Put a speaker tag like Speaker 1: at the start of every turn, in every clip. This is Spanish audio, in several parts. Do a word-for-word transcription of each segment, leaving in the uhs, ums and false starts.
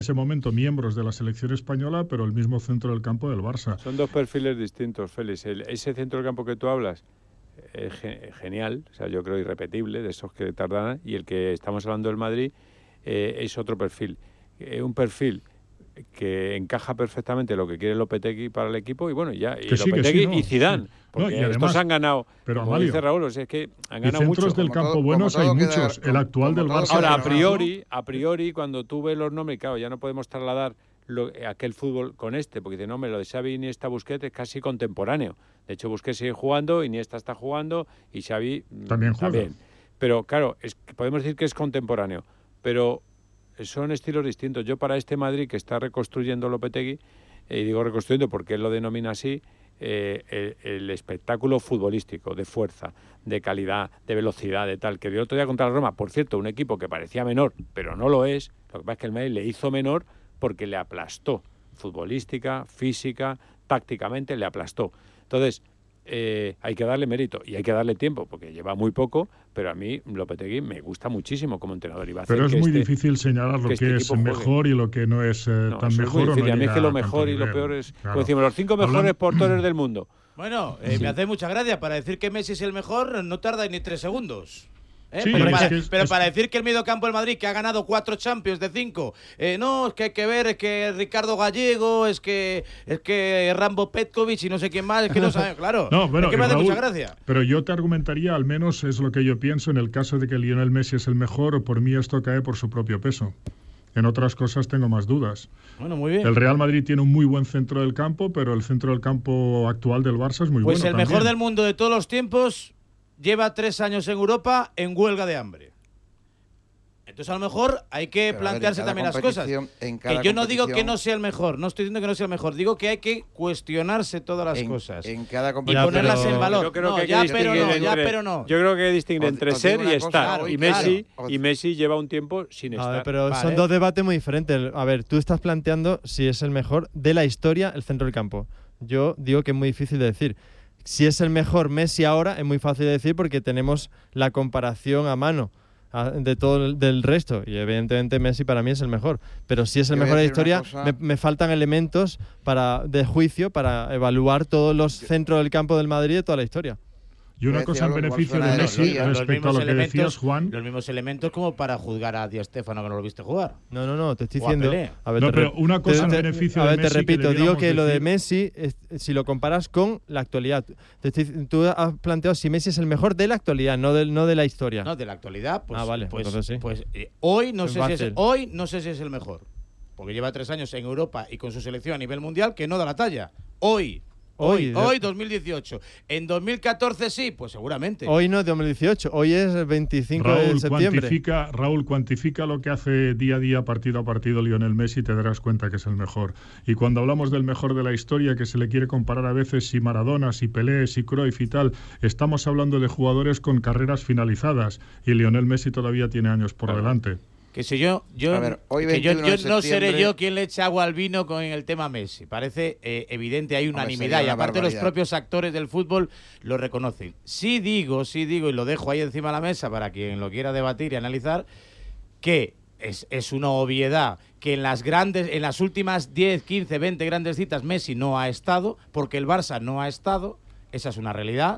Speaker 1: ese momento miembros de la selección española, pero el mismo centro del campo del Barça.
Speaker 2: Son dos perfiles distintos, Félix. El, ese centro del campo que tú hablas es ge- genial, o sea, yo creo irrepetible, de esos que tardan, y el que estamos hablando del Madrid eh, es otro perfil. Eh, un perfil que encaja perfectamente lo que quiere Lopetegui para el equipo, y bueno, ya, y
Speaker 1: Que sí,
Speaker 2: Lopetegui
Speaker 1: que sí, no,
Speaker 2: y Zidane,
Speaker 1: sí.
Speaker 2: porque
Speaker 1: No, y además,
Speaker 2: estos han ganado,
Speaker 1: pero
Speaker 2: como
Speaker 1: Amalio,
Speaker 2: dice Raúl, o sea, es que han
Speaker 1: y
Speaker 2: ganado
Speaker 1: centros
Speaker 2: mucho.
Speaker 1: del
Speaker 3: Como
Speaker 1: campo
Speaker 3: todo-
Speaker 1: buenos
Speaker 3: como
Speaker 1: hay
Speaker 3: todo queda-
Speaker 1: muchos.
Speaker 3: como-
Speaker 1: El actual
Speaker 3: como
Speaker 1: del
Speaker 3: todo
Speaker 1: Barça...
Speaker 3: queda
Speaker 2: Ahora, a
Speaker 3: ganado.
Speaker 2: priori, a priori, cuando tú ves los nombres, claro, ya no podemos trasladar lo, aquel fútbol con este, porque dice, no, hombre, lo de Xavi, Iniesta, Busquets es casi contemporáneo. De hecho, Busquets sigue jugando, Iniesta está jugando y Xavi mm,
Speaker 1: También juega.
Speaker 2: también. Pero claro, es, podemos decir que es contemporáneo, pero son estilos distintos. Yo para este Madrid que está reconstruyendo Lopetegui, eh, y digo reconstruyendo porque él lo denomina así, eh, el, el espectáculo futbolístico, de fuerza, de calidad, de velocidad, de tal, que dio otro día contra la Roma, por cierto, un equipo que parecía menor, pero no lo es. Lo que pasa es que el Madrid le hizo menor porque le aplastó, futbolística, física, tácticamente le aplastó. Entonces, eh, hay que darle mérito y hay que darle tiempo, porque lleva muy poco, pero a mí Lopetegui me gusta muchísimo como entrenador. Y va a hacer
Speaker 1: Pero es
Speaker 2: que
Speaker 1: muy
Speaker 2: este,
Speaker 1: difícil señalar lo
Speaker 2: que
Speaker 1: que,
Speaker 2: este
Speaker 1: es
Speaker 2: equipo juegue.
Speaker 1: mejor y lo que no es eh,
Speaker 2: No,
Speaker 1: tan
Speaker 2: eso es
Speaker 1: mejor.
Speaker 2: muy
Speaker 1: o
Speaker 2: difícil.
Speaker 1: no
Speaker 2: A mí es
Speaker 1: llega
Speaker 2: que lo
Speaker 1: a tanto
Speaker 2: mejor y lo
Speaker 1: nivel.
Speaker 2: peor es,
Speaker 1: Claro.
Speaker 2: como decimos, los cinco mejores
Speaker 1: Hablan-
Speaker 2: porteros del mundo.
Speaker 4: Bueno, eh,
Speaker 2: Sí.
Speaker 4: me hace mucha gracia. Para decir que Messi es el mejor no tarda ni tres segundos. ¿Eh?
Speaker 1: Sí,
Speaker 4: pero
Speaker 1: es
Speaker 4: para,
Speaker 1: que es-
Speaker 4: pero
Speaker 1: es-
Speaker 4: para decir que el mediocampo del Madrid, que ha ganado cuatro Champions de cinco, eh, no, es que hay que ver, es que Ricardo Gallego, es que es que Rambo Petkovic y no sé quién más, es que no sabe, claro.
Speaker 1: No, bueno,
Speaker 4: es que me
Speaker 1: y
Speaker 4: hace
Speaker 1: Raúl,
Speaker 4: mucha gracia.
Speaker 1: Pero yo te argumentaría, al menos es lo que yo pienso, en el caso de que Lionel Messi es el mejor, por mí esto cae por su propio peso. En otras cosas tengo más dudas.
Speaker 4: Bueno, muy bien.
Speaker 1: El Real Madrid tiene un muy buen centro del campo, pero el centro del campo actual del Barça es muy
Speaker 4: Pues
Speaker 1: bueno
Speaker 4: el mejor
Speaker 1: también.
Speaker 4: del mundo de todos los tiempos lleva tres años en Europa en huelga de hambre. Entonces a lo mejor hay que
Speaker 3: Pero, a ver,
Speaker 4: plantearse
Speaker 3: en cada
Speaker 4: también las cosas.
Speaker 3: competición- en
Speaker 4: Que
Speaker 3: cada
Speaker 4: yo no digo que
Speaker 3: competición-
Speaker 4: no sea el mejor, no estoy diciendo que no sea el mejor, digo que hay que cuestionarse todas las
Speaker 3: en,
Speaker 4: cosas.
Speaker 3: en cada
Speaker 4: y
Speaker 3: competición.
Speaker 4: ponerlas
Speaker 5: pero-
Speaker 4: en valor.
Speaker 2: Yo creo
Speaker 4: No,
Speaker 2: que hay que
Speaker 4: ya pero
Speaker 2: distinguir
Speaker 4: no, ya
Speaker 2: entre-
Speaker 4: pero no.
Speaker 2: Yo creo que hay que distinguir
Speaker 3: Os-
Speaker 2: entre
Speaker 3: os digo
Speaker 2: ser y
Speaker 3: una cosa,
Speaker 2: estar.
Speaker 3: hoy,
Speaker 2: y,
Speaker 4: claro.
Speaker 2: Messi,
Speaker 3: Os-
Speaker 2: y Messi lleva un tiempo sin
Speaker 5: A
Speaker 2: estar.
Speaker 5: ver, pero
Speaker 4: Vale.
Speaker 5: son dos debates muy diferentes. A ver, tú estás planteando si es el mejor de la historia el centro del campo. Yo digo que es muy difícil de decir. Si es el mejor Messi ahora, es muy fácil de decir porque tenemos la comparación a mano a- de todo el, del resto. Y evidentemente Messi para mí es el mejor. Pero si es el
Speaker 3: Yo voy
Speaker 5: mejor
Speaker 3: a
Speaker 5: de la
Speaker 3: decir una
Speaker 5: historia,
Speaker 3: cosa.
Speaker 5: me, me faltan elementos para de juicio para evaluar todos los centros del campo del Madrid de toda la historia.
Speaker 1: Y una
Speaker 3: Voy a
Speaker 1: cosa en
Speaker 3: decir algo que igual
Speaker 1: beneficio
Speaker 3: suena
Speaker 1: de
Speaker 3: de
Speaker 1: Messi
Speaker 3: lotería.
Speaker 4: Los
Speaker 1: respecto a
Speaker 4: mismos
Speaker 1: lo que decías,
Speaker 4: elementos,
Speaker 1: Juan.
Speaker 4: los mismos elementos como para juzgar a Di Stéfano que no lo viste jugar.
Speaker 5: No, no, no, te estoy
Speaker 4: O a
Speaker 5: diciendo.
Speaker 4: Pelé.
Speaker 5: A ver,
Speaker 1: No,
Speaker 5: te
Speaker 1: pero
Speaker 5: re-
Speaker 1: una cosa
Speaker 5: te-
Speaker 1: en
Speaker 5: te-
Speaker 1: beneficio
Speaker 5: a
Speaker 1: de
Speaker 5: ver, te
Speaker 1: Messi que
Speaker 5: repito, digo
Speaker 1: debiéramos
Speaker 5: que lo de
Speaker 1: decir-
Speaker 5: Messi, es- si lo comparas con la actualidad, te estoy- tú has planteado si Messi es el mejor de la actualidad, no de, no de la historia.
Speaker 4: No, de la actualidad, pues,
Speaker 5: Ah, vale,
Speaker 4: pues,
Speaker 5: entonces sí.
Speaker 4: pues, eh, hoy no
Speaker 5: Es
Speaker 4: sé si es,
Speaker 5: fácil.
Speaker 4: hoy no sé si es el mejor, porque lleva tres años en Europa y con su selección a nivel mundial que no da la talla. Hoy, hoy,
Speaker 5: Hoy,
Speaker 4: hoy,
Speaker 5: de-
Speaker 4: dos mil dieciocho. En dos mil catorce sí, pues seguramente.
Speaker 5: Hoy no es dos mil dieciocho, hoy es el veinticinco de
Speaker 1: Raúl
Speaker 5: septiembre.
Speaker 1: cuantifica, Raúl, cuantifica lo que hace día a día, partido a partido Lionel Messi y te darás cuenta que es el mejor. Y cuando hablamos del mejor de la historia, que se le quiere comparar a veces si Maradona, si Pelé, si Cruyff y tal, estamos hablando de jugadores con carreras finalizadas y Lionel Messi todavía tiene años por
Speaker 2: Claro.
Speaker 1: delante.
Speaker 4: Que si yo, yo,
Speaker 3: A ver, hoy
Speaker 4: que yo,
Speaker 3: veintiuno
Speaker 4: yo
Speaker 3: de
Speaker 4: no seré
Speaker 3: septiembre-
Speaker 4: yo quien le eche agua al vino con el tema Messi. Parece eh, evidente, hay
Speaker 3: Hombre,
Speaker 4: unanimidad
Speaker 3: sería
Speaker 4: y
Speaker 3: una
Speaker 4: aparte los
Speaker 3: barbaridad.
Speaker 4: propios actores del fútbol lo reconocen. Sí digo, sí digo y lo dejo ahí encima de la mesa para quien lo quiera debatir y analizar, que es, es una obviedad que en las grandes, en las últimas diez, quince, veinte grandes citas Messi no ha estado, porque el Barça no ha estado. Esa es una realidad.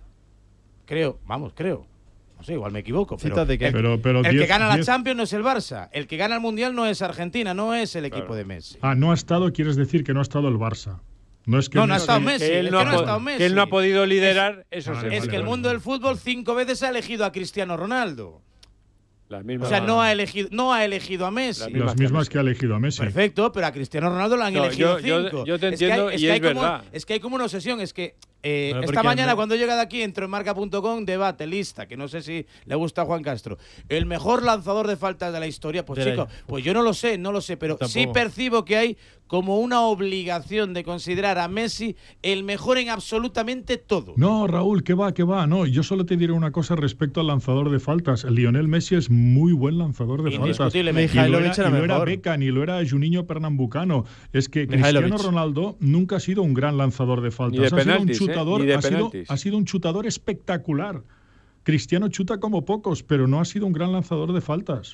Speaker 4: Creo, vamos, creo. No sé, igual me equivoco, pero,
Speaker 5: ¿Citas de qué?
Speaker 4: el,
Speaker 1: Pero, pero
Speaker 4: el
Speaker 1: diez-
Speaker 4: que gana la
Speaker 1: diez-
Speaker 4: Champions no es el Barça, el que gana el Mundial no es Argentina, no es el equipo
Speaker 2: Claro.
Speaker 4: de Messi.
Speaker 1: Ah, no ha estado, quieres decir que no ha estado el Barça. No es que
Speaker 4: No, no ha
Speaker 1: Messi-
Speaker 4: estado Messi.
Speaker 2: que
Speaker 4: es
Speaker 2: él no,
Speaker 4: que
Speaker 2: ha
Speaker 4: no ha
Speaker 2: po-
Speaker 4: estado Messi.
Speaker 2: que él no ha podido liderar esos
Speaker 1: Vale,
Speaker 4: Es
Speaker 2: equipos.
Speaker 4: que el
Speaker 1: vale.
Speaker 4: mundo del fútbol cinco veces ha elegido a Cristiano Ronaldo.
Speaker 2: Las
Speaker 4: O
Speaker 2: mismas.
Speaker 4: sea, no ha elegido, no ha elegido a Messi.
Speaker 2: Las
Speaker 1: Las mismas que ha elegido a Messi.
Speaker 4: Perfecto, pero a Cristiano Ronaldo lo han
Speaker 2: No,
Speaker 4: elegido
Speaker 2: yo- yo-
Speaker 4: cinco.
Speaker 2: yo te
Speaker 4: Es que
Speaker 2: entiendo
Speaker 4: hay- es
Speaker 2: y
Speaker 4: que hay
Speaker 2: es
Speaker 4: como-
Speaker 2: verdad.
Speaker 4: Es que hay como una obsesión, es que eh,
Speaker 5: Bueno,
Speaker 4: esta
Speaker 5: porque
Speaker 4: mañana
Speaker 5: no-
Speaker 4: cuando llega de aquí entro en marca punto com, debate, lista, que no sé si le gusta a Juan Castro. El mejor lanzador de faltas de la historia, pues
Speaker 5: De la-
Speaker 4: chico, pues yo no lo sé, no lo sé, pero sí
Speaker 5: Tampoco.
Speaker 4: percibo que hay como una obligación de considerar a Messi el mejor en absolutamente todo.
Speaker 1: No, Raúl, que va, que va. No, yo solo te diré una cosa respecto al lanzador de faltas. Lionel Messi es muy buen lanzador de faltas.
Speaker 4: Indiscutiblemente.
Speaker 1: Y lo era,
Speaker 5: Mihailovic era
Speaker 1: y lo era
Speaker 5: mejor.
Speaker 1: Beckham, y lo era Juninho Pernambucano. Es que
Speaker 5: Mihailovic.
Speaker 1: Cristiano Ronaldo nunca ha sido un gran lanzador de faltas.
Speaker 2: Ni de
Speaker 1: ha sido un
Speaker 2: penaltis, ¿eh?
Speaker 1: chutador,
Speaker 2: Ni de
Speaker 1: ha, sido,
Speaker 2: penaltis.
Speaker 1: ha sido un chutador espectacular. Cristiano chuta como pocos, pero no ha sido un gran lanzador de faltas.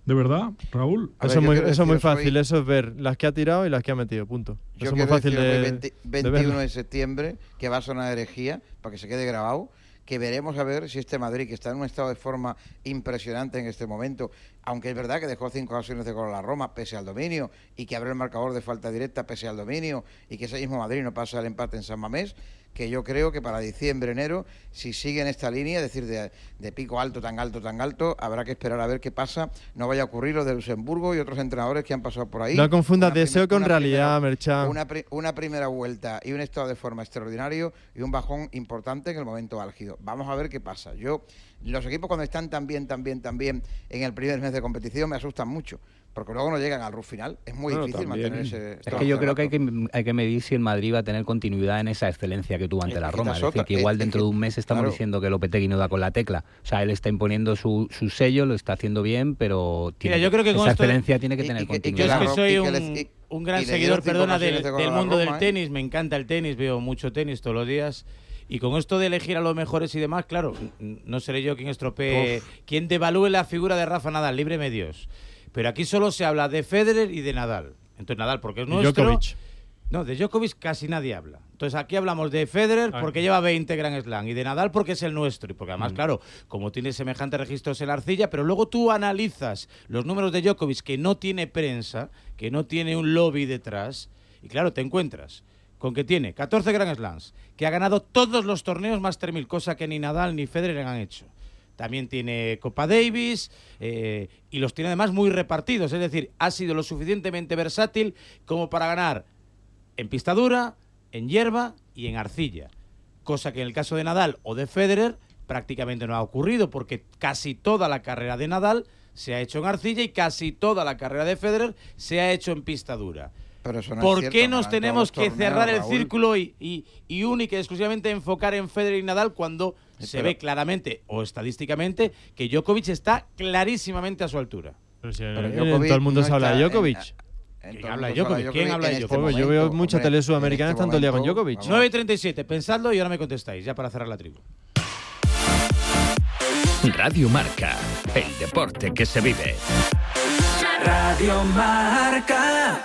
Speaker 1: ¿De verdad, Raúl?
Speaker 3: A
Speaker 5: Eso,
Speaker 3: ver,
Speaker 5: es muy,
Speaker 3: yo quiero
Speaker 5: eso es muy
Speaker 3: deciros
Speaker 5: fácil,
Speaker 3: hoy-
Speaker 5: eso es ver las que ha tirado y las que ha metido, punto.
Speaker 3: Yo
Speaker 5: Eso es muy
Speaker 3: quiero
Speaker 5: fácil
Speaker 3: deciros
Speaker 5: de,
Speaker 3: hoy veinte
Speaker 5: de
Speaker 3: veintiuno
Speaker 5: verlo.
Speaker 3: de septiembre, que va a sonar herejía, para que se quede grabado, que veremos a ver si este Madrid, que está en un estado de forma impresionante en este momento, aunque es verdad que dejó cinco ocasiones de gol a la Roma, pese al dominio, y que abre el marcador de falta directa, pese al dominio, y que ese mismo Madrid no pasa el empate en San Mamés, que yo creo que para diciembre, enero, si sigue en esta línea, es decir, de, de pico alto, tan alto, tan alto, habrá que esperar a ver qué pasa. No vaya a ocurrir lo de Luxemburgo y otros entrenadores que han pasado por ahí.
Speaker 5: No confundas
Speaker 3: Una
Speaker 5: deseo
Speaker 3: prim-
Speaker 5: con
Speaker 3: una
Speaker 5: realidad,
Speaker 3: primera-
Speaker 5: Merchan.
Speaker 3: Una, pri- una primera vuelta y un estado de forma extraordinario y un bajón importante en el momento álgido. Vamos a ver qué pasa. Yo, los equipos cuando están tan bien, tan bien, tan bien en el primer mes de competición me asustan mucho, porque luego no llegan al R U F final. Es muy
Speaker 2: Bueno,
Speaker 3: difícil
Speaker 2: también.
Speaker 3: mantener ese...
Speaker 6: Es que yo creo que hay, que hay que medir si el Madrid va a tener continuidad en esa excelencia que tuvo ante
Speaker 3: Es
Speaker 6: la
Speaker 3: que
Speaker 6: Roma.
Speaker 3: esa
Speaker 6: Es
Speaker 3: es
Speaker 6: decir,
Speaker 3: otra.
Speaker 6: que igual
Speaker 3: Es- es
Speaker 6: dentro
Speaker 3: que-
Speaker 6: de un mes estamos
Speaker 3: claro.
Speaker 6: diciendo que Lopetegui no da con la tecla. O sea, él está imponiendo su, su sello, lo está haciendo bien, pero tiene,
Speaker 4: Mira, yo creo que con
Speaker 6: esa
Speaker 4: esto-
Speaker 6: excelencia tiene que
Speaker 3: y-
Speaker 6: tener
Speaker 3: y que- y que
Speaker 4: Yo
Speaker 6: continuidad.
Speaker 4: es que
Speaker 3: la
Speaker 4: soy
Speaker 3: y que
Speaker 4: un,
Speaker 3: les- y-
Speaker 4: un gran
Speaker 3: y le
Speaker 4: seguidor,
Speaker 3: dieron cinco
Speaker 4: perdona,
Speaker 3: ocasiones
Speaker 4: del,
Speaker 3: de gol a
Speaker 4: del
Speaker 3: la
Speaker 4: mundo
Speaker 3: Roma,
Speaker 4: del
Speaker 3: ¿eh?
Speaker 4: tenis. Me encanta el tenis, veo mucho tenis todos los días. Y con esto de elegir a los mejores y demás, claro, n- no seré yo quien estropee, quien devalúe la figura de Rafa Nadal, líbreme Dios. Pero aquí solo se habla de Federer y de Nadal. Entonces Nadal, porque es
Speaker 5: Y
Speaker 4: nuestro...
Speaker 5: Djokovic.
Speaker 4: No, de Djokovic casi nadie habla. Entonces aquí hablamos de Federer
Speaker 5: Ah.
Speaker 4: porque lleva veinte Grand Slam y de Nadal porque es el nuestro. Y porque además, claro, como tiene semejantes registros en la arcilla, pero luego tú analizas los números de Djokovic, que no tiene prensa, que no tiene un lobby detrás, y claro, te encuentras con que tiene catorce Grand Slams, que ha ganado todos los torneos Master mil, cosa que ni Nadal ni Federer han hecho. También tiene Copa Davis eh, y los tiene además muy repartidos. Es decir, ha sido lo suficientemente versátil como para ganar en pista dura, en hierba y en arcilla. Cosa que en el caso de Nadal o de Federer prácticamente no ha ocurrido, porque casi toda la carrera de Nadal se ha hecho en arcilla y casi toda la carrera de Federer se ha hecho en pista dura.
Speaker 3: Pero eso no es
Speaker 4: ¿Por
Speaker 3: cierto,
Speaker 4: qué
Speaker 3: ganan
Speaker 4: nos
Speaker 3: todos
Speaker 4: tenemos
Speaker 3: los
Speaker 4: que
Speaker 3: torneos,
Speaker 4: cerrar el
Speaker 3: Raúl.
Speaker 4: círculo y, y, y única y exclusivamente enfocar en Federer y Nadal cuando
Speaker 3: Sí,
Speaker 4: se
Speaker 3: pero-
Speaker 4: ve claramente o estadísticamente que Djokovic está clarísimamente a su altura?
Speaker 5: Pero si en,
Speaker 3: Pero
Speaker 5: en
Speaker 3: Djokovic
Speaker 5: todo el mundo
Speaker 3: no
Speaker 5: se habla
Speaker 3: está
Speaker 5: de
Speaker 3: en-
Speaker 5: Djokovic.
Speaker 3: en
Speaker 4: ¿Quién
Speaker 3: todo el
Speaker 4: habla de
Speaker 3: mundo se
Speaker 4: Djokovic? ¿Quién habla de
Speaker 3: en este
Speaker 5: Djokovic? Yo
Speaker 3: momento,
Speaker 5: veo mucha
Speaker 3: hombre,
Speaker 5: tele sudamericana,
Speaker 3: en este
Speaker 5: están todo el día con
Speaker 3: momento,
Speaker 5: Djokovic.
Speaker 3: vamos.
Speaker 4: nueve y treinta y siete, pensadlo y ahora me contestáis, ya para cerrar la tribu.
Speaker 7: Radio Marca, el deporte que se vive.
Speaker 8: Radio Marca.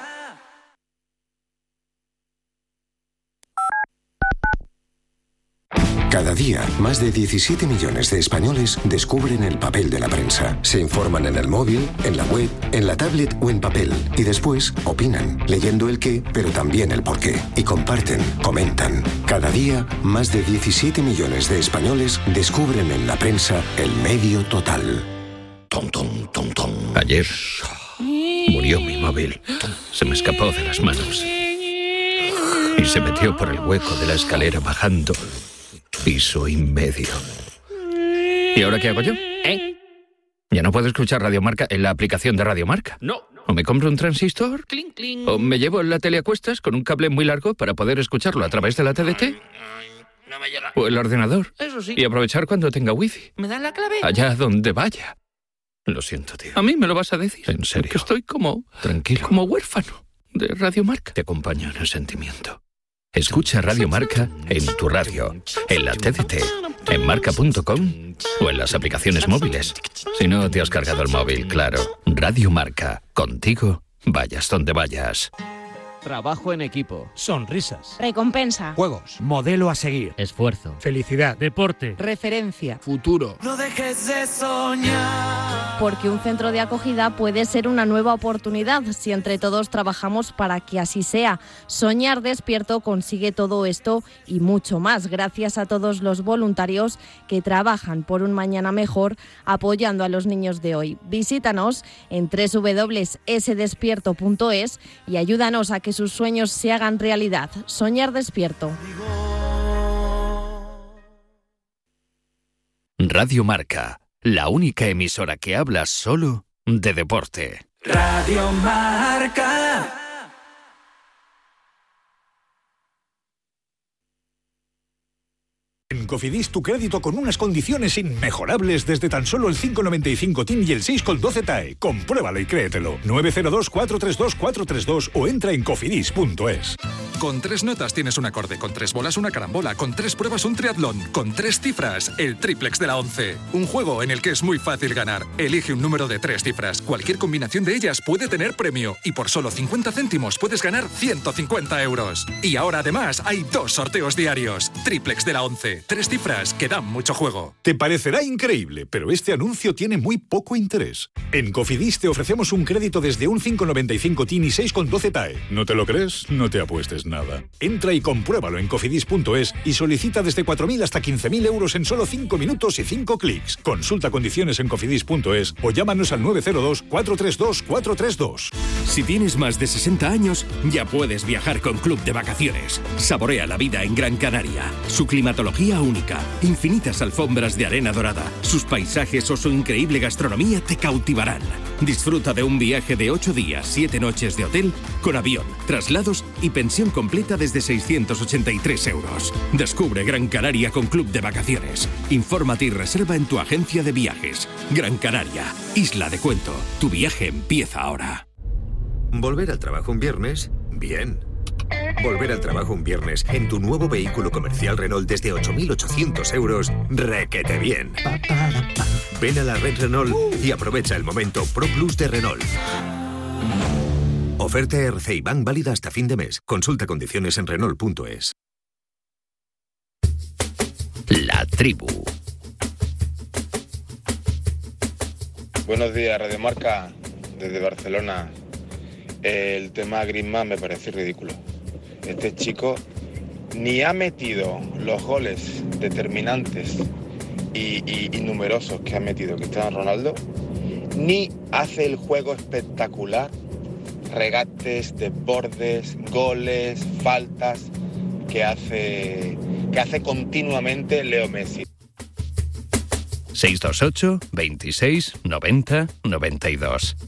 Speaker 9: Cada día, más de diecisiete millones de españoles descubren el papel de la prensa. Se informan en el móvil, en la web, en la tablet o en papel. Y después opinan, leyendo el qué, pero también el por qué. Y comparten, comentan. Cada día, más de diecisiete millones de españoles descubren en la prensa el medio total.
Speaker 7: Tom, tom, tom, tom. Ayer murió mi móvil. Se me escapó de las manos. Y se metió por el hueco de la escalera bajando piso y medio. ¿Y ahora qué hago yo? ¿Eh? ¿Ya no puedo escuchar Radio Marca en la aplicación de Radio Marca? No. ¿O me compro un transistor? Cling, cling. ¿O me llevo la tele a cuestas con un cable muy largo para poder escucharlo a través de la T D T?
Speaker 8: No me llega.
Speaker 7: ¿O el ordenador?
Speaker 8: Eso sí.
Speaker 7: Y aprovechar cuando tenga wifi.
Speaker 8: ¿Me dan la clave?
Speaker 7: Allá donde vaya. Lo siento, tío. ¿A mí me lo vas a decir? En serio. Que estoy como... Tranquilo. Como huérfano de Radio Marca. Te acompaño en el sentimiento. Escucha Radio Marca en tu radio, en la T D T, en marca punto com o en las aplicaciones móviles. Si no te has cargado el móvil, claro. Radio Marca. Contigo, vayas donde vayas.
Speaker 10: Trabajo en equipo.
Speaker 11: Sonrisas.
Speaker 12: Recompensa.
Speaker 11: Juegos.
Speaker 10: Modelo a seguir.
Speaker 6: Esfuerzo.
Speaker 11: Felicidad.
Speaker 10: Deporte.
Speaker 12: Referencia.
Speaker 10: Futuro.
Speaker 8: No dejes de soñar.
Speaker 12: Porque un centro de acogida puede ser una nueva oportunidad si entre todos trabajamos para que así sea. Soñar Despierto consigue todo esto y mucho más gracias a todos los voluntarios que trabajan por un mañana mejor apoyando a los niños de hoy. Visítanos en doble u doble u doble u punto ese despierto punto es y ayúdanos a que sus sueños se hagan realidad. Soñar Despierto.
Speaker 7: Radio Marca, la única emisora que habla solo de deporte.
Speaker 8: Radio Marca.
Speaker 11: en Cofidis tu crédito con unas condiciones inmejorables desde tan solo el cinco coma noventa y cinco T I N y el seis coma doce T A E. Compruébalo y créetelo. nueve cero dos, cuatro tres dos, cuatro tres dos o entra en cofidis punto es.
Speaker 13: Con tres notas tienes un acorde, con tres bolas una carambola, con tres pruebas un triatlón, con tres cifras el triplex de la once. Un juego en el que es muy fácil ganar. Elige un número de tres cifras. Cualquier combinación de ellas puede tener premio y por solo cincuenta céntimos puedes ganar ciento cincuenta euros. Y ahora además hay dos sorteos diarios. Triplex de la once. Tres cifras que dan mucho juego.
Speaker 11: Te parecerá increíble, pero este anuncio tiene muy poco interés. En Cofidis te ofrecemos un crédito desde un cinco coma noventa y cinco T I N y seis coma doce T A E. ¿No te lo crees? No te apuestes nada. Entra y compruébalo en cofidis punto es y solicita desde cuatro mil hasta quince mil euros en solo cinco minutos y cinco clics. Consulta condiciones en cofidis punto es o llámanos al nueve cero dos, cuatro tres dos, cuatro tres dos.
Speaker 14: Si tienes más de sesenta años, ya puedes viajar con Club de Vacaciones. Saborea la vida en Gran Canaria. Su climatología única, infinitas alfombras de arena dorada, sus paisajes o su increíble gastronomía te cautivarán. Disfruta de un viaje de ocho días, siete noches de hotel, con avión, traslados y pensión completa desde seiscientos ochenta y tres euros. Descubre Gran Canaria con Club de Vacaciones. Infórmate y reserva en tu agencia de viajes. Gran Canaria, isla de cuento. Tu viaje empieza ahora.
Speaker 15: ¿Volver al trabajo un viernes? Bien. Volver al trabajo un viernes en tu nuevo vehículo comercial Renault desde ocho mil ochocientos euros, requete bien. Ven a la red Renault y aprovecha el momento Pro Plus de Renault. Oferta R C I Bank válida hasta fin de mes. Consulta condiciones en Renault punto es.
Speaker 7: La tribu.
Speaker 16: Buenos días, Radio Marca, desde Barcelona. El tema Griezmann me parece ridículo. Este chico ni ha metido los goles determinantes y, y, y numerosos que ha metido Cristiano Ronaldo, ni hace el juego espectacular, regates, desbordes, goles, faltas que hace, que hace continuamente Leo Messi.
Speaker 7: seis dos ocho, veintiséis, noventa, noventa y dos.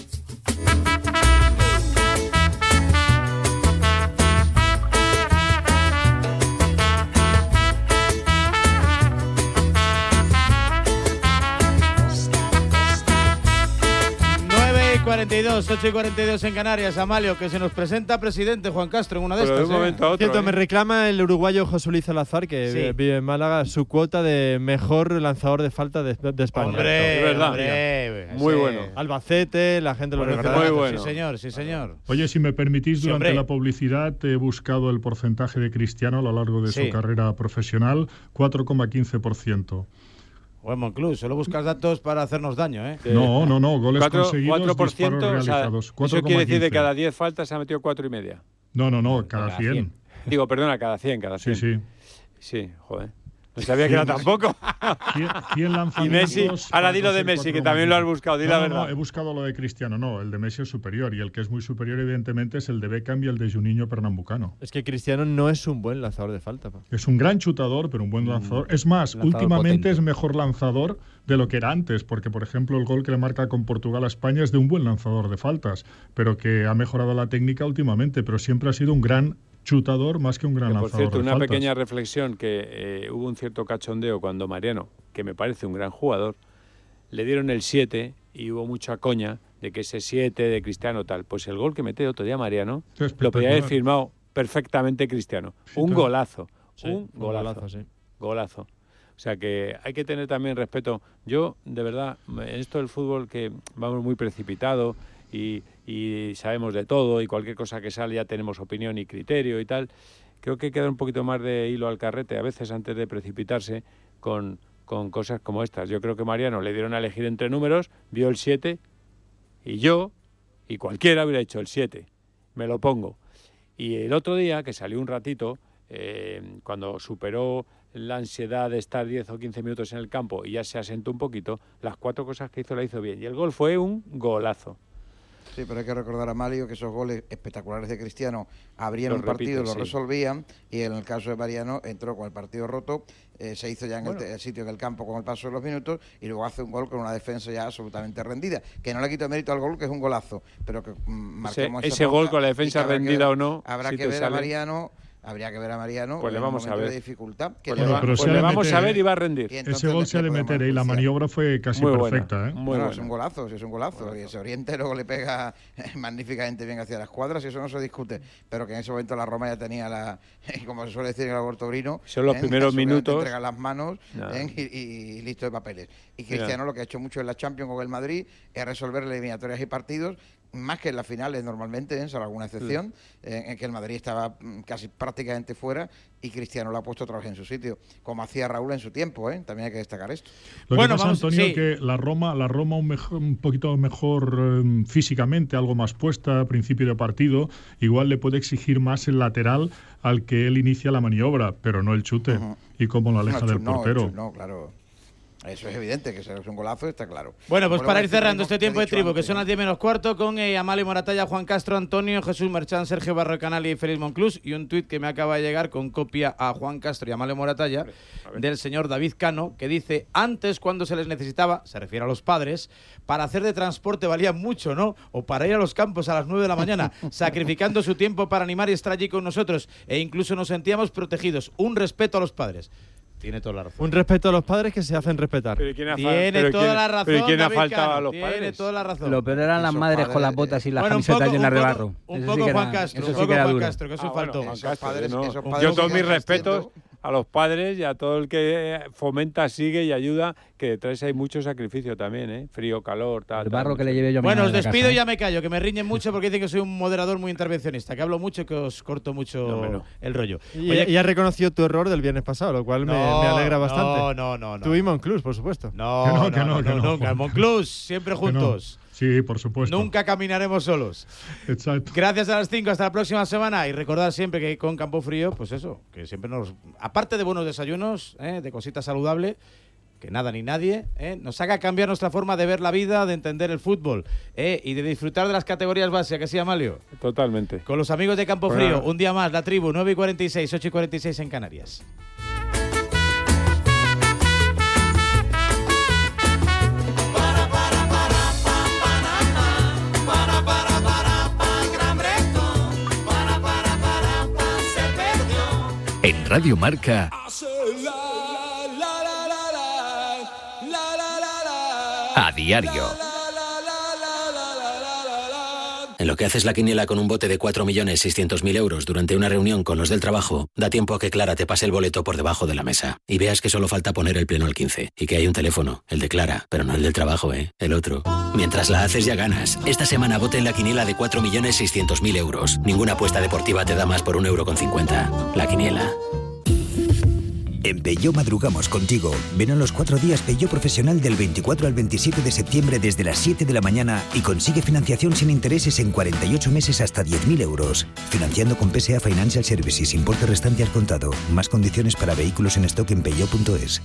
Speaker 4: cuarenta y dos, ocho y cuarenta y dos en Canarias. Amalio, que se nos presenta presidente Juan Castro en una de
Speaker 2: Pero
Speaker 4: estas.
Speaker 2: de un momento
Speaker 4: ¿eh?
Speaker 2: a otro,
Speaker 5: Cierto,
Speaker 2: ¿eh?
Speaker 5: me reclama el uruguayo José Luis Salazar, que
Speaker 4: Sí.
Speaker 5: vive en Málaga, su cuota de mejor lanzador de falta de, de España.
Speaker 4: Hombre,
Speaker 2: Es verdad.
Speaker 4: hombre,
Speaker 2: Muy
Speaker 4: ese-
Speaker 2: bueno.
Speaker 5: Albacete, la gente lo
Speaker 4: Bueno,
Speaker 5: recuerda.
Speaker 2: Muy
Speaker 4: sí,
Speaker 2: bueno.
Speaker 4: señor, sí, señor.
Speaker 1: Oye, si me permitís,
Speaker 4: Sí,
Speaker 1: durante
Speaker 4: hombre.
Speaker 1: la publicidad he buscado el porcentaje de Cristiano a lo largo de
Speaker 4: Sí.
Speaker 1: su carrera profesional, cuatro coma quince por ciento.
Speaker 4: Bueno, incluso, solo buscas datos para hacernos daño, ¿eh?
Speaker 1: No, no, no, goles
Speaker 2: cuatro,
Speaker 1: conseguidos,
Speaker 2: cuatro por ciento,
Speaker 1: disparos
Speaker 2: o sea,
Speaker 1: realizados.
Speaker 2: eso quiere decir de
Speaker 1: cuatro coma quince.
Speaker 2: cada diez faltas se ha metido cuatro y media.
Speaker 1: No, no, no, cada
Speaker 4: Cada
Speaker 1: cien.
Speaker 4: cien.
Speaker 2: Digo, perdona, cada cien, cada
Speaker 1: Sí,
Speaker 2: cien.
Speaker 1: sí.
Speaker 2: Sí, joder. No sabía que era tampoco.
Speaker 1: cien, cien
Speaker 2: Y
Speaker 1: lanzamientos.
Speaker 2: Messi, ahora di lo de
Speaker 1: para
Speaker 2: Messi,
Speaker 1: conseguir
Speaker 2: que también lo has
Speaker 1: cuatro
Speaker 2: buscado, di
Speaker 1: no,
Speaker 2: la
Speaker 1: no,
Speaker 2: verdad.
Speaker 1: No, he buscado lo de Cristiano, no, el de Messi es superior y el que es muy superior evidentemente es el de Beckham y el de Juninho Pernambucano.
Speaker 5: Es que Cristiano no es un buen lanzador de falta. Pa.
Speaker 1: Es un gran chutador, pero un buen lanzador. Es más,
Speaker 6: lanzador
Speaker 1: últimamente
Speaker 6: potente.
Speaker 1: es mejor lanzador de lo que era antes, porque por ejemplo el gol que le marca con Portugal a España es de un buen lanzador de faltas, pero que ha mejorado la técnica últimamente, pero siempre ha sido un gran chutador más que un gran
Speaker 2: Que, por
Speaker 1: lanzador
Speaker 2: cierto,
Speaker 1: de
Speaker 2: una
Speaker 1: faltas.
Speaker 2: pequeña reflexión, que eh, hubo un cierto cachondeo cuando Mariano, que me parece un gran jugador, le dieron el siete y hubo mucha coña de que ese siete de Cristiano tal. Pues el gol que mete otro día Mariano
Speaker 1: Es
Speaker 2: lo podía haber
Speaker 1: espectacular.
Speaker 2: firmado perfectamente Cristiano.
Speaker 1: Sí,
Speaker 2: un
Speaker 1: claro.
Speaker 2: golazo,
Speaker 5: Sí,
Speaker 2: un golazo,
Speaker 5: golazo, sí.
Speaker 2: golazo. O sea que hay que tener también respeto. Yo, de verdad, en esto del fútbol que vamos muy precipitado y, y sabemos de todo y cualquier cosa que sale ya tenemos opinión y criterio y tal, creo que hay que dar un poquito más de hilo al carrete a veces antes de precipitarse con, con cosas como estas. Yo creo que Mariano le dieron a elegir entre números, vio el siete y yo y cualquiera hubiera hecho el siete. Me lo pongo. Y el otro día, que salió un ratito, eh, cuando superó la ansiedad de estar diez o quince minutos en el campo y ya se asentó un poquito, las cuatro cosas que hizo la hizo bien. Y el gol fue un golazo.
Speaker 3: Sí, pero hay que recordar a Mario que esos goles espectaculares de Cristiano abrían
Speaker 2: Los
Speaker 3: un partido,
Speaker 2: repite,
Speaker 3: lo
Speaker 2: sí.
Speaker 3: resolvían, y en el caso de Mariano entró con el partido roto, eh, se hizo ya en
Speaker 2: Bueno.
Speaker 3: el, el sitio en el campo con el paso de los minutos y luego hace un gol con una defensa ya absolutamente rendida, que no le quito mérito al gol, que es un golazo, pero que mm,
Speaker 2: Ese,
Speaker 3: marquemos esa
Speaker 2: ese gol
Speaker 3: pauta
Speaker 2: con la
Speaker 3: y
Speaker 2: defensa
Speaker 3: que habrá
Speaker 2: rendida
Speaker 3: que-
Speaker 2: o no,
Speaker 3: habrá
Speaker 2: si
Speaker 3: que
Speaker 2: te
Speaker 3: ver
Speaker 2: sale.
Speaker 3: a Mariano habría que ver a Mariano
Speaker 2: pues le
Speaker 3: en un
Speaker 2: vamos a
Speaker 3: momento
Speaker 2: ver.
Speaker 3: de dificultad. Que
Speaker 2: Pues
Speaker 3: le,
Speaker 2: le, va, pues le vamos meter, a ver y va a rendir.
Speaker 1: Ese gol se ha de meter y la maniobra fue casi
Speaker 2: muy
Speaker 1: perfecta.
Speaker 2: Buena,
Speaker 1: ¿eh?
Speaker 3: Muy bueno, es un golazo, es un golazo. Bueno, y se oriente, luego le pega magníficamente bien hacia las cuadras y eso no se discute. Pero que en ese momento la Roma ya tenía la, como se suele decir en el Albertobrino,
Speaker 2: son los ¿eh? primeros minutos.
Speaker 3: Entrega las manos ¿eh? y, y listo de papeles. Y Cristiano lo que ha hecho mucho en la Champions con el Madrid es resolver eliminatorias y partidos, más que en las finales normalmente, ¿eh? Salvo alguna excepción, sí. eh, en que el Madrid estaba casi prácticamente fuera y Cristiano lo ha puesto otra vez en su sitio, como hacía Raúl en su tiempo, ¿eh? También hay que destacar esto.
Speaker 1: Lo bueno, que pasa, vamos, Antonio, sí. que la Roma, la Roma un, mejor, un poquito mejor eh, físicamente, algo más puesta a principio de partido, igual le puede exigir más el lateral al que él inicia la maniobra, pero no el chute, uh-huh. y cómo lo aleja no, del
Speaker 3: no,
Speaker 1: portero.
Speaker 3: No, claro. Eso es evidente, que es un golazo, está claro.
Speaker 4: Bueno, pues para ir cerrando este tiempo de tribu, que son las diez menos cuarto, con eh, Amalio Moratalla, Juan Castro, Antonio, Jesús Merchán, Sergio Barro Canali y Félix Monclús, y un tuit que me acaba de llegar con copia a Juan Castro y Amalio Moratalla, del señor David Cano, que dice, antes cuando se les necesitaba, se refiere a los padres, para hacer de transporte valía mucho, ¿no? O para ir a los campos a las nueve de la mañana, sacrificando su tiempo para animar y estar allí con nosotros, e incluso nos sentíamos protegidos. Un respeto a los padres. Tiene toda la razón.
Speaker 5: Un respeto a los padres que se hacen respetar.
Speaker 4: Pero ¿quién ha Tiene pero toda quién, la razón.
Speaker 2: Pero ¿quién ha
Speaker 4: David
Speaker 2: faltado
Speaker 4: Cano?
Speaker 2: a los
Speaker 4: Tiene
Speaker 2: padres?
Speaker 4: toda la razón.
Speaker 6: Lo peor eran las madres padres, con las botas y las
Speaker 4: bueno,
Speaker 6: camisetas llenas de barro.
Speaker 4: Un eso poco sí Juan Castro, un poco sí Juan Castro, que eso
Speaker 2: ah,
Speaker 4: faltó.
Speaker 2: Bueno, Juan Castro,
Speaker 3: padres,
Speaker 2: no.
Speaker 3: esos padres
Speaker 2: Yo todos mis respetos a los padres y a todo el que fomenta, sigue y ayuda, que detrás hay mucho sacrificio también, ¿eh? Frío, calor, tal.
Speaker 6: El barro
Speaker 2: tal,
Speaker 6: que le llevé yo a mi
Speaker 4: Bueno, os despido
Speaker 6: casa,
Speaker 4: y ya me callo, que me riñen mucho porque dicen que soy un moderador muy intervencionista, que hablo mucho y que os corto mucho no, no. el rollo.
Speaker 5: Y, Oye, y has reconocido tu error del viernes pasado, lo cual
Speaker 4: no,
Speaker 5: me, me alegra bastante.
Speaker 4: No, no, no. no.
Speaker 5: Tú y Monclús, por supuesto.
Speaker 4: No, que no, que no, no, que no, no, nunca. Monclús, siempre juntos.
Speaker 1: Sí, por supuesto.
Speaker 4: Nunca caminaremos solos.
Speaker 1: Exacto.
Speaker 4: Gracias a las cinco, hasta la próxima semana. Y recordad siempre que con Campo Frío, pues eso, que siempre nos... Aparte de buenos desayunos, ¿eh? de cositas saludables, que nada ni nadie ¿eh? nos haga cambiar nuestra forma de ver la vida, de entender el fútbol ¿eh? y de disfrutar de las categorías básicas, que sí, Amalio.
Speaker 2: Totalmente.
Speaker 4: Con los amigos de Campo Frío, bueno. Un día más, la tribu, nueve y cuarenta y seis, ocho y cuarenta y seis en Canarias.
Speaker 7: En Radio Marca, a diario.
Speaker 17: En lo que haces la quiniela con un bote de cuatro millones seiscientos mil euros durante una reunión con los del trabajo, da tiempo a que Clara te pase el boleto por debajo de la mesa y veas que solo falta poner el pleno al quince y que hay un teléfono, el de Clara, pero no el del trabajo, ¿eh? El otro. Mientras la haces ya ganas. Esta semana bote en la quiniela de cuatro millones seiscientos mil euros. Ninguna apuesta deportiva te da más por un euro con cincuenta. La quiniela.
Speaker 18: En Peugeot madrugamos contigo. Ven a los cuatro días Peugeot Profesional del veinticuatro al veintisiete de septiembre desde las siete de la mañana y consigue financiación sin intereses en cuarenta y ocho meses hasta diez mil euros. Financiando con P S A Financial Services, importe restante al contado. Más condiciones para vehículos en stock en peugeot punto es.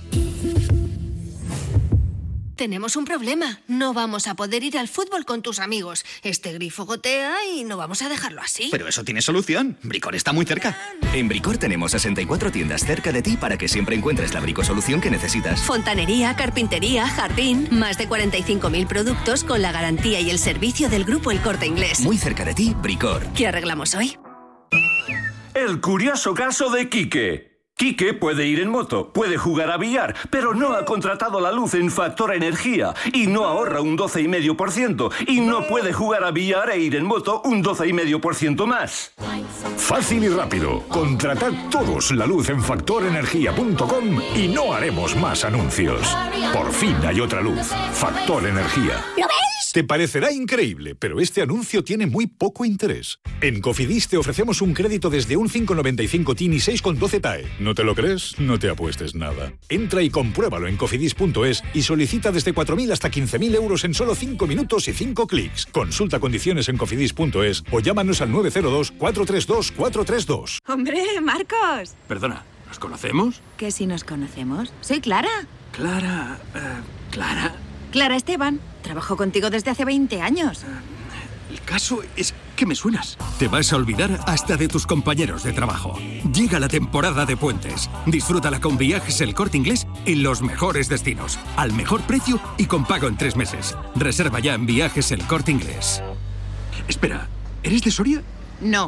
Speaker 19: Tenemos un problema. No vamos a poder ir al fútbol con tus amigos. Este grifo gotea y no vamos a dejarlo así.
Speaker 20: Pero eso tiene solución. Bricor está muy cerca. En Bricor tenemos sesenta y cuatro tiendas cerca de ti para que siempre encuentres la bricosolución que necesitas.
Speaker 19: Fontanería, carpintería, jardín. Más de cuarenta y cinco mil productos con la garantía y el servicio del Grupo El Corte Inglés.
Speaker 20: Muy cerca de ti, Bricor.
Speaker 19: ¿Qué arreglamos hoy?
Speaker 21: El curioso caso de Quique. Quique puede ir en moto, puede jugar a billar, pero no ha contratado la luz en Factor Energía y no ahorra un doce coma cinco por ciento y no puede jugar a billar e ir en moto un doce coma cinco por ciento más.
Speaker 11: Fácil y rápido. Contratad todos la luz en factor energía punto com y no haremos más anuncios. Por fin hay otra luz. Factor Energía.
Speaker 19: ¿Lo ves?
Speaker 11: Te parecerá increíble, pero este anuncio tiene muy poco interés. En Cofidis te ofrecemos un crédito desde un cinco coma noventa y cinco T I N y seis coma doce T A E. ¿No te lo crees? No te apuestes nada. Entra y compruébalo en cofidis punto es y solicita desde cuatro mil hasta quince mil euros en solo cinco minutos y cinco clics. Consulta condiciones en cofidis punto es o llámanos al nueve cero dos, cuatro tres dos, cuatro tres dos.
Speaker 22: ¡Hombre, Marcos!
Speaker 23: Perdona, ¿nos conocemos?
Speaker 22: ¿Que si nos conocemos? Soy Clara.
Speaker 23: Clara... Uh, ¿Clara?
Speaker 22: Clara Esteban. Trabajo contigo desde hace veinte años.
Speaker 23: El caso es que me suenas.
Speaker 14: Te vas a olvidar hasta de tus compañeros de trabajo. Llega la temporada de puentes. Disfrútala con Viajes El Corte Inglés en los mejores destinos, al mejor precio y con pago en tres meses. Reserva ya en Viajes El Corte Inglés.
Speaker 23: Espera, ¿eres de Soria?
Speaker 22: No,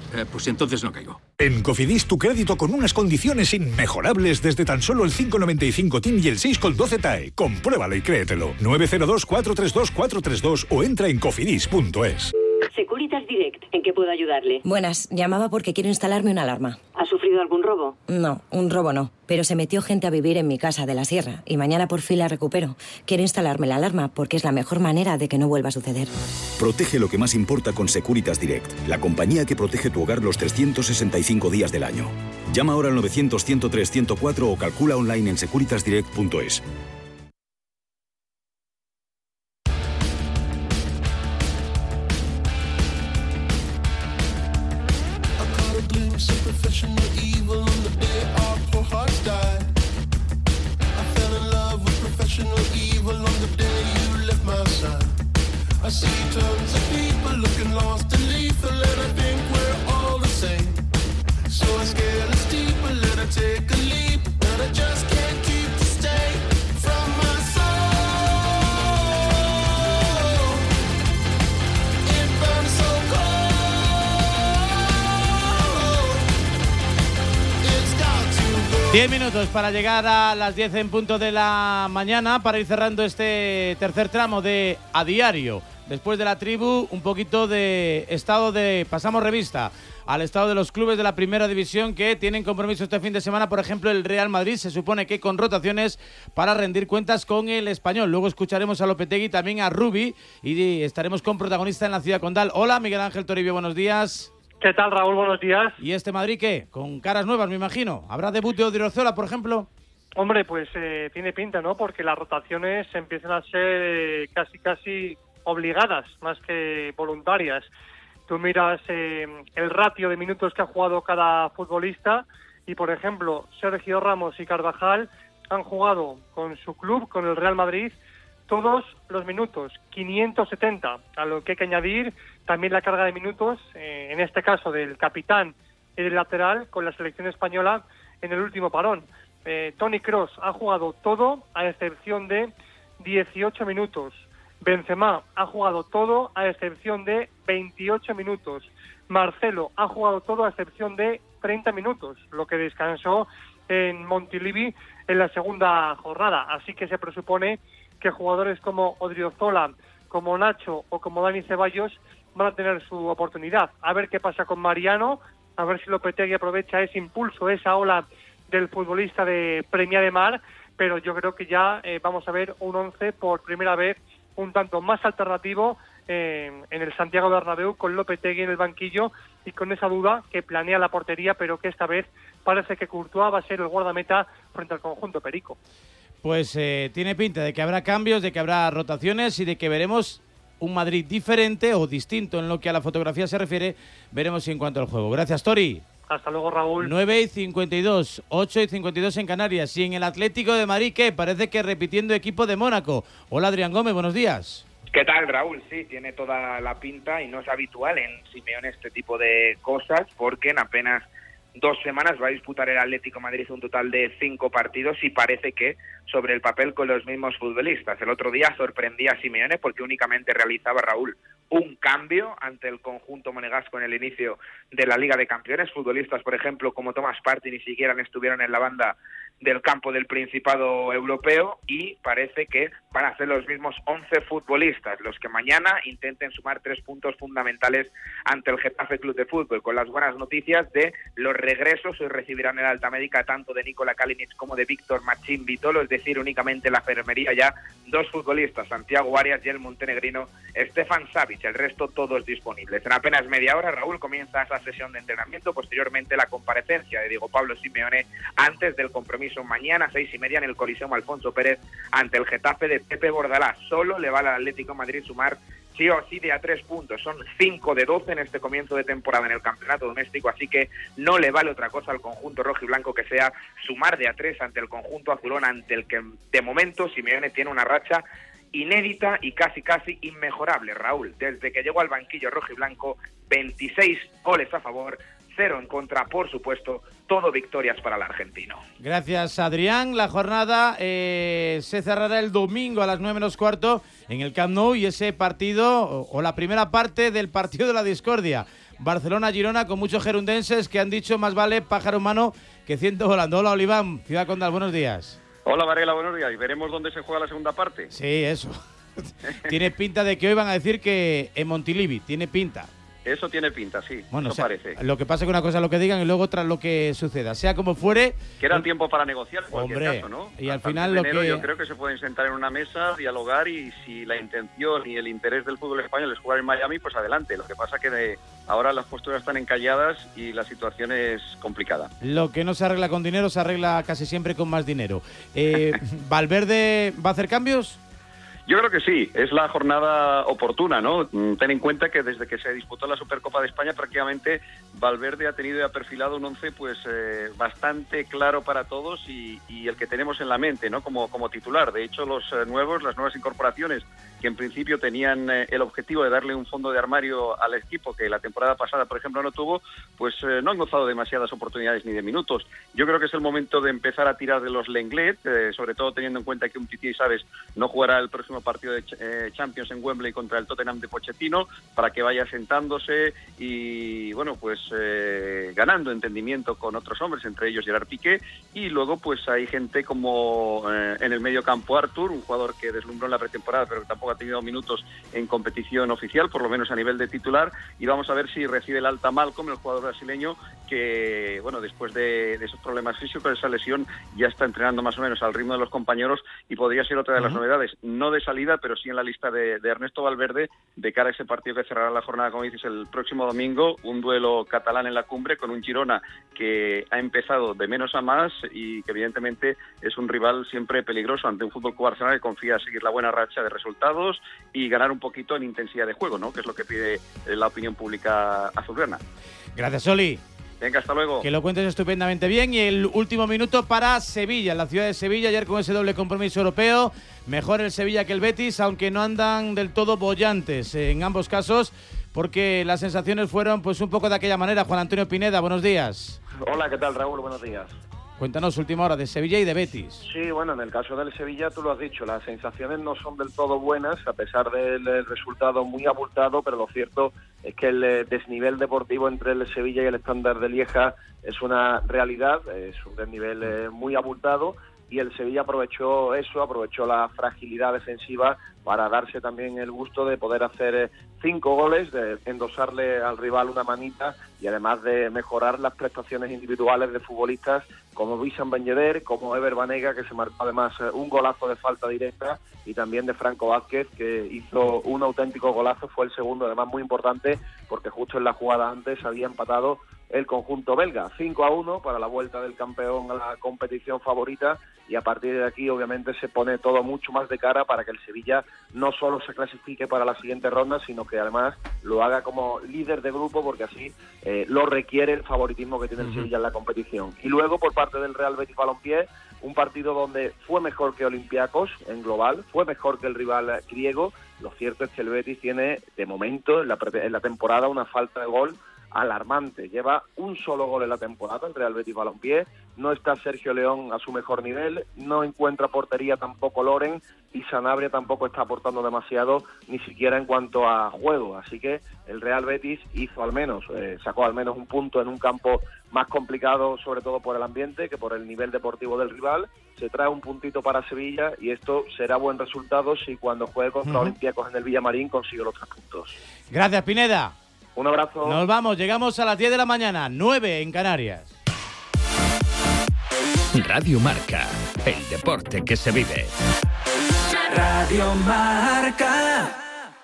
Speaker 23: Eh, pues entonces no caigo.
Speaker 11: En Cofidis, tu crédito con unas condiciones inmejorables desde tan solo el cinco coma noventa y cinco T I N y el seis coma doce T A E. Compruébalo y créetelo. nueve cero dos, cuatro tres dos, cuatro tres dos o entra en cofidis punto es.
Speaker 9: Securitas Direct, ¿en qué puedo ayudarle?
Speaker 10: Buenas, llamaba porque quiero instalarme una alarma.
Speaker 9: ¿Ha sufrido algún robo?
Speaker 10: No, un robo no, pero se metió gente a vivir en mi casa de la sierra y mañana por fin la recupero. Quiero instalarme la alarma porque es la mejor manera de que no vuelva a suceder.
Speaker 12: Protege lo que más importa con Securitas Direct, la compañía que protege tu hogar los trescientos sesenta y cinco días del año. Llama ahora al novecientos, ciento tres, ciento cuatro o calcula online en securitas direct punto es.
Speaker 4: Diez minutos para llegar a las diez en punto de la mañana para ir cerrando este tercer tramo de A Diario. Después de la tribu, un poquito de estado de... Pasamos revista al estado de los clubes de la primera división que tienen compromiso este fin de semana. Por ejemplo, el Real Madrid se supone que con rotaciones para rendir cuentas con el Español. Luego escucharemos a Lopetegui, también a Rubi y estaremos con protagonista en la Ciudad Condal. Hola, Miguel Ángel Toribio, buenos días.
Speaker 24: ¿Qué tal, Raúl? Buenos días.
Speaker 4: ¿Y este Madrid qué? Con caras nuevas, me imagino. ¿Habrá debut de Odriozola, por ejemplo?
Speaker 24: Hombre, pues eh, tiene pinta, ¿no? Porque las rotaciones empiezan a ser eh, casi, casi obligadas, más que voluntarias. Tú miras eh, el ratio de minutos que ha jugado cada futbolista y, por ejemplo, Sergio Ramos y Carvajal han jugado con su club, con el Real Madrid, todos los minutos, quinientos setenta, a lo que hay que añadir también la carga de minutos, eh, en este caso del capitán y del lateral, con la selección española en el último parón. Eh, Toni Kroos ha jugado todo, a excepción de dieciocho minutos. Benzema ha jugado todo, a excepción de veintiocho minutos. Marcelo ha jugado todo, a excepción de treinta minutos, lo que descansó en Montilivi en la segunda jornada. Así que se presupone que jugadores como Odriozola, como Nacho o como Dani Ceballos van a tener su oportunidad. A ver qué pasa con Mariano, a ver si Lopetegui aprovecha ese impulso, esa ola del futbolista de Premia de Mar, pero yo creo que ya eh, vamos a ver un once por primera vez un tanto más alternativo eh, en el Santiago Bernabéu, con Lopetegui en el banquillo y con esa duda que planea la portería, pero que esta vez parece que Courtois va a ser el guardameta frente al conjunto perico.
Speaker 4: Pues eh, tiene pinta de que habrá cambios, de que habrá rotaciones y de que veremos un Madrid diferente o distinto en lo que a la fotografía se refiere. Veremos si en cuanto al juego. Gracias, Tori.
Speaker 24: Hasta luego, Raúl.
Speaker 4: nueve y cincuenta y dos, ocho y cincuenta y dos en Canarias. Y en el Atlético de Madrid, ¿qué? Parece que repitiendo equipo de Mónaco. Hola, Adrián Gómez, buenos días.
Speaker 25: ¿Qué tal, Raúl? Sí, tiene toda la pinta y no es habitual en Simeone este tipo de cosas, porque en apenas dos semanas va a disputar el Atlético de Madrid un total de cinco partidos y parece que sobre el papel con los mismos futbolistas. El otro día sorprendía a Simeone porque únicamente realizaba, Raúl, un cambio ante el conjunto monegasco en el inicio de la Liga de Campeones. Futbolistas, por ejemplo, como Thomas Partey ni siquiera estuvieron en la banda del campo del Principado Europeo y parece que van a ser los mismos once futbolistas los que mañana intenten sumar tres puntos fundamentales ante el Getafe Club de Fútbol, con las buenas noticias de los regresos. Hoy recibirán el alta médica tanto de Nikola Kalinic como de Víctor Machín Vitolo, es decir, únicamente la enfermería ya dos futbolistas, Santiago Arias y el montenegrino Stefan Savic, el resto todos disponibles. En apenas media hora, Raúl, comienza esa sesión de entrenamiento, posteriormente la comparecencia de Diego Pablo Simeone antes del compromiso mañana, seis y media, en el Coliseum Alfonso Pérez ante el Getafe de Pepe Bordalás. Solo le va al Atlético de Madrid sumar sí o sí de a tres puntos, son cinco de doce en este comienzo de temporada en el campeonato doméstico, así que no le vale otra cosa al conjunto rojo y blanco que sea sumar de a tres ante el conjunto azulón, ante el que de momento Simeone tiene una racha inédita y casi casi inmejorable, Raúl. Desde que llegó al banquillo rojo y blanco, veintiséis goles a favor, cero en contra, por supuesto, todo victorias para el argentino.
Speaker 4: Gracias, Adrián. La jornada eh, se cerrará el domingo a las nueve menos cuarto en el Camp Nou y ese partido, o, o la primera parte del partido de la discordia, Barcelona-Girona, con muchos gerundenses que han dicho más vale pájaro en mano que ciento volando. Hola, Oliván, Ciudad Condal, buenos días.
Speaker 3: Hola, Varela, buenos días. ¿Y veremos dónde se juega la segunda parte?
Speaker 4: Sí, eso. Tiene pinta de que hoy van a decir que en Montilivi, tiene pinta.
Speaker 3: Eso tiene pinta, sí,
Speaker 4: bueno,
Speaker 3: eso
Speaker 4: o sea,
Speaker 3: parece.
Speaker 4: Lo que pasa es que una cosa es lo que digan y luego otra lo que suceda. Sea como fuere...
Speaker 3: Queda tiempo para negociar en cualquier
Speaker 4: Hombre,
Speaker 3: caso, ¿no?
Speaker 4: y al
Speaker 3: Hasta
Speaker 4: final
Speaker 3: el
Speaker 4: lo
Speaker 3: enero
Speaker 4: que...
Speaker 3: Yo creo que se pueden sentar en una mesa, dialogar, y si la intención y el interés del fútbol español es jugar en Miami, pues adelante. Lo que pasa es que de ahora las posturas están encalladas y la situación es complicada.
Speaker 4: Lo que no se arregla con dinero se arregla casi siempre con más dinero. Eh, ¿Valverde va a hacer cambios?
Speaker 3: Yo creo que sí, es la jornada oportuna, ¿no? Ten en cuenta que desde que se disputó la Supercopa de España prácticamente Valverde ha tenido y ha perfilado un once pues eh, bastante claro para todos y, y el que tenemos en la mente, ¿no? Como, como titular. De hecho, los eh, nuevos, las nuevas incorporaciones que en principio tenían eh, el objetivo de darle un fondo de armario al equipo que la temporada pasada, por ejemplo, no tuvo, pues eh, no han gozado demasiadas oportunidades ni de minutos. Yo creo que es el momento de empezar a tirar de los Lenglet, eh, sobre todo teniendo en cuenta que un Titi, ¿sabes?, no jugará el próximo partido de eh, Champions en Wembley contra el Tottenham de Pochettino, para que vaya sentándose y, bueno, pues eh, ganando entendimiento con otros hombres, entre ellos Gerard Piqué, y luego pues hay gente como eh, en el medio campo Artur, un jugador que deslumbró en la pretemporada pero que tampoco ha tenido minutos en competición oficial, por lo menos a nivel de titular, y vamos a ver si recibe el alta Malcolm, el jugador brasileño que, bueno, después de, de esos problemas físicos, de esa lesión, ya está entrenando más o menos al ritmo de los compañeros y podría ser otra de las uh-huh. novedades, no de salida, pero sí en la lista de, de Ernesto Valverde de cara a ese partido que cerrará la jornada, como dices, el próximo domingo, un duelo catalán en la Cumbre con un Girona que ha empezado de menos a más y que evidentemente es un rival siempre peligroso ante un Fútbol Club Barcelona que confía seguir la buena racha de resultados y ganar un poquito en intensidad de juego, ¿no?, que es lo que pide la opinión pública azulgrana.
Speaker 4: Gracias, Oli.
Speaker 3: Venga, hasta luego.
Speaker 4: Que lo cuentes estupendamente bien. Y el último minuto para Sevilla, en la ciudad de Sevilla, ayer con ese doble compromiso europeo. Mejor el Sevilla que el Betis, aunque no andan del todo bollantes en ambos casos, porque las sensaciones fueron pues un poco de aquella manera. Juan Antonio Pineda, buenos días.
Speaker 8: Hola, ¿qué tal, Raúl? Buenos días.
Speaker 4: Cuéntanos, última hora de Sevilla y de Betis.
Speaker 8: Sí, bueno, en el caso del Sevilla, tú lo has dicho, las sensaciones no son del todo buenas, a pesar del resultado muy abultado, pero lo cierto es que el desnivel deportivo entre el Sevilla y el Estándar de Lieja es una realidad, es un desnivel eh, muy abultado, y el Sevilla aprovechó eso, aprovechó la fragilidad defensiva para darse también el gusto de poder hacer cinco goles, de endosarle al rival una manita y además de mejorar las prestaciones individuales de futbolistas como Wissam Ben Yedder, como Ever Banega, que se marcó además un golazo de falta directa, y también de Franco Vázquez, que hizo un auténtico golazo, fue el segundo, además muy importante, porque justo en la jugada antes había empatado el conjunto belga. cinco a uno para la vuelta del campeón a la competición favorita, y a partir de aquí obviamente se pone todo mucho más de cara para que el Sevilla no solo se clasifique para la siguiente ronda, sino que además lo haga como líder de grupo, porque así eh, lo requiere el favoritismo que tiene el uh-huh. Sevilla en la competición. Y luego por parte del Real Betis Balompié, un partido donde fue mejor que Olympiacos en global, fue mejor que el rival griego. Lo cierto es que el Betis tiene de momento en la, en la temporada una falta de gol alarmante. Lleva un solo gol en la temporada el Real Betis Balompié, no está Sergio León a su mejor nivel, no encuentra portería tampoco Loren, y Sanabria tampoco está aportando demasiado, ni siquiera en cuanto a juego. Así que el Real Betis hizo al menos, eh, sacó al menos un punto en un campo más complicado, sobre todo por el ambiente que por el nivel deportivo del rival. Se trae un puntito para Sevilla, y esto será buen resultado si cuando juegue contra uh-huh. Olympiacos en el Villamarín consigue los tres puntos.
Speaker 4: Gracias, Pineda.
Speaker 8: Un abrazo.
Speaker 4: Nos vamos, llegamos a las diez de la mañana, nueve en Canarias.
Speaker 7: Radio Marca, el deporte que se vive.
Speaker 13: Radio Marca.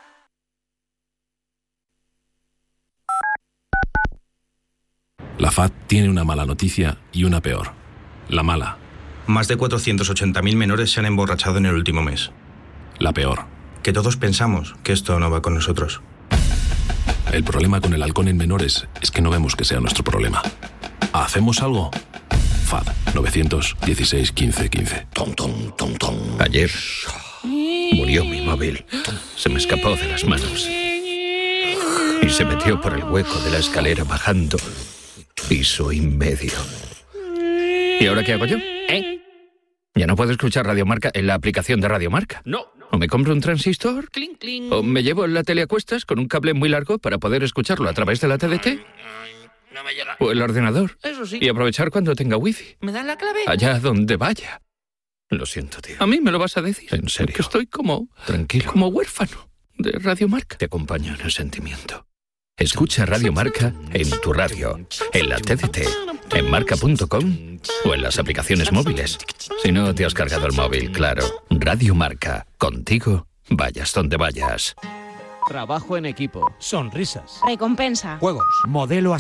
Speaker 15: La F A D tiene una mala noticia y una peor. La mala.
Speaker 16: Más de cuatrocientos ochenta mil menores se han emborrachado en el último mes.
Speaker 15: La peor.
Speaker 16: Que todos pensamos que esto no va con nosotros.
Speaker 15: El problema con el alcohol en menores es que no vemos que sea nuestro problema. ¿Hacemos algo? F A D nueve uno seis, quince, quince.
Speaker 7: Tom, tom, tom, tom. Ayer murió mi móvil. Se me escapó de las manos y se metió por el hueco de la escalera bajando piso y medio. ¿Y ahora qué hago yo? ¿Eh? Ya no puedo escuchar Radio Marca en la aplicación de Radio Marca.
Speaker 23: No.
Speaker 7: O me compro un transistor,
Speaker 23: Cling, cling.
Speaker 7: o me llevo la tele a cuestas con un cable muy largo para poder escucharlo a través de la T D T.
Speaker 23: No me llega.
Speaker 7: O el ordenador.
Speaker 23: Eso sí.
Speaker 7: Y aprovechar cuando tenga wifi.
Speaker 23: ¿Me dan la clave?
Speaker 7: Allá donde vaya. Lo siento, tío. A mí me lo vas a decir. En serio. Que estoy como... Tranquilo. Como huérfano de Radio Marca. Te acompaño en el sentimiento. Escucha Radio Marca en tu radio, en la T D T, en marca punto com o en las aplicaciones móviles. Si no te has cargado el móvil, claro. Radio Marca. Contigo, vayas donde vayas.
Speaker 1: Trabajo en equipo.
Speaker 4: Sonrisas.
Speaker 2: Recompensa.
Speaker 1: Juegos. Modelo